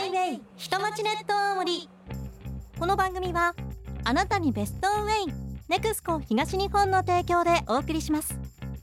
イウェイ下町ネット青森。この番組はあなたにベストウェイネクスコ東日本の提供でお送りします。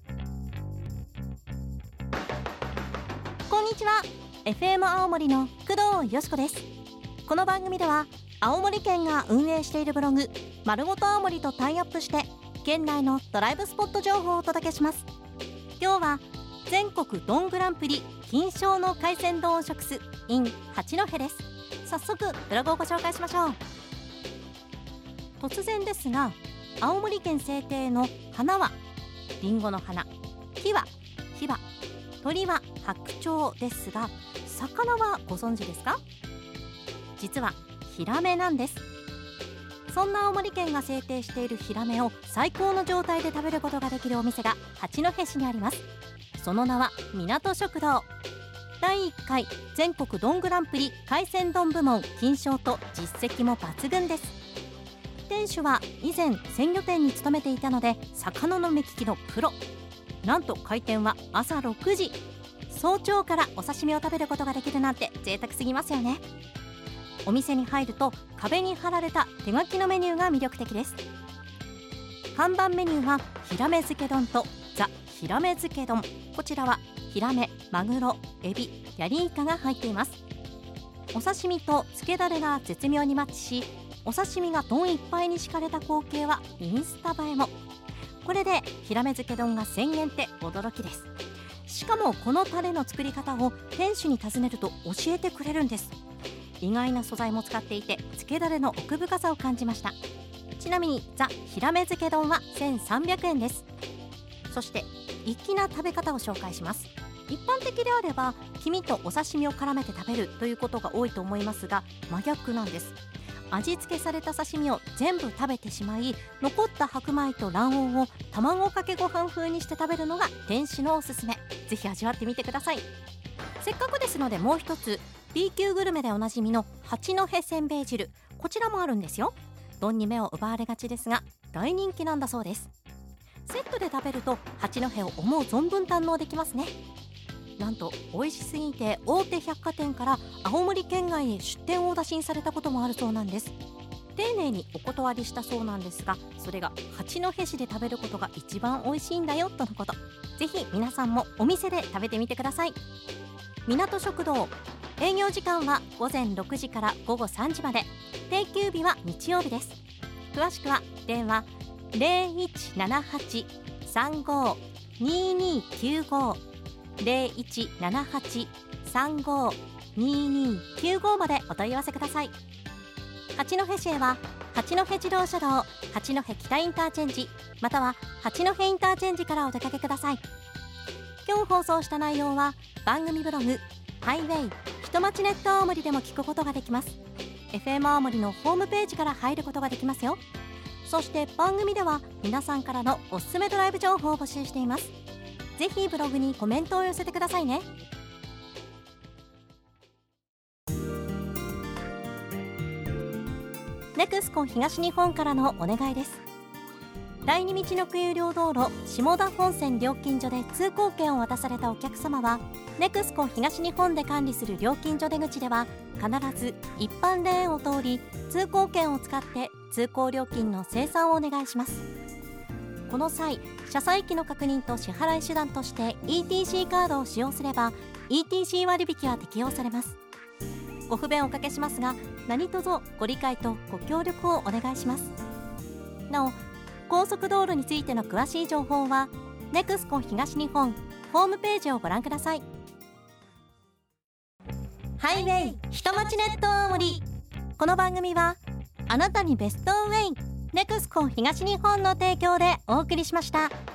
こんにちは、 FM 青森の工藤よしこです。この番組では青森県が運営しているブログまるごと青森とタイアップして県内のドライブスポット情報をお届けします。今日は全国ドングランプリ金賞の海鮮丼を食す in 八戸です。早速ブログをご紹介しましょう。突然ですが、青森県制定の花はリンゴの花、木はヒバ、鳥は白鳥ですが、魚はご存知ですか？実はヒラメなんです。そんな青森県が制定しているヒラメを最高の状態で食べることができるお店が八戸市にあります。その名は港食堂。第1回全国ドングランプリ海鮮丼部門金賞と実績も抜群です。店主は以前鮮魚店に勤めていたので魚の目利きのプロ。なんと開店は朝6時。早朝からお刺身を食べることができるなんて贅沢すぎますよね。お店に入ると壁に貼られた手書きのメニューが魅力的です。看板メニューはヒラメ漬け丼とザ・ヒラメ漬け丼。こちらはヒラメ、マグロ、エビ、ヤリイカが入っています。お刺身と漬けだれが絶妙にマッチし、お刺身が丼いっぱいに敷かれた光景はインスタ映えも。これでヒラメ漬け丼が1000円って驚きです。しかもこのタレの作り方を店主に尋ねると教えてくれるんです。意外な素材も使っていて漬けだれの奥深さを感じました。ちなみにザ・ヒラメ漬け丼は1300円です。そして粋な食べ方を紹介します。一般的であれば黄身とお刺身を絡めて食べるということが多いと思いますが、真逆なんです。味付けされた刺身を全部食べてしまい、残った白米と卵黄を卵かけご飯風にして食べるのが店主のおすすめ。ぜひ味わってみてください。せっかくですのでもう一つ B 級グルメでおなじみの八戸せんべい汁、こちらもあるんですよ。丼に目を奪われがちですが大人気なんだそうです。セットで食べると八戸を思う存分堪能できますね。なんと美味しすぎて大手百貨店から青森県外へ出店を打診されたこともあるそうなんです。丁寧にお断りしたそうなんですが、それが八戸市で食べることが一番美味しいんだよとのこと。ぜひ皆さんもお店で食べてみてください。港食堂、営業時間は午前6時から午後3時まで、定休日は日曜日です。詳しくは電話 0178-35-2295 0178-35-2295 までお問い合わせください。八戸市へは八戸自動車道八戸北インターチェンジ、または八戸インターチェンジからお出かけください。今日放送した内容は番組ブログハイウェイ下町ネット青森でも聞くことができます。 FM 青森のホームページから入ることができますよ。そして番組では皆さんからのおすすめドライブ情報を募集しています。ぜひブログにコメントを寄せてくださいね。ネクスコ東日本からのお願いです。第二道のく有料道路下田本線料金所で通行券を渡されたお客様は、ネクスコ東日本で管理する料金所出口では必ず一般レーンを通り通行券を使って通行料金の精算をお願いします。この際、車載機の確認と支払い手段として ETC カードを使用すれば ETC 割引は適用されます。ご不便をおかけしますが、何卒ご理解とご協力をお願いします。なお、高速道路についての詳しい情報はネクスコ東日本ホームページをご覧ください。ハイウェイ下町ネット青森。この番組はあなたにベストウェイネクスコ東日本の提供でお送りしました。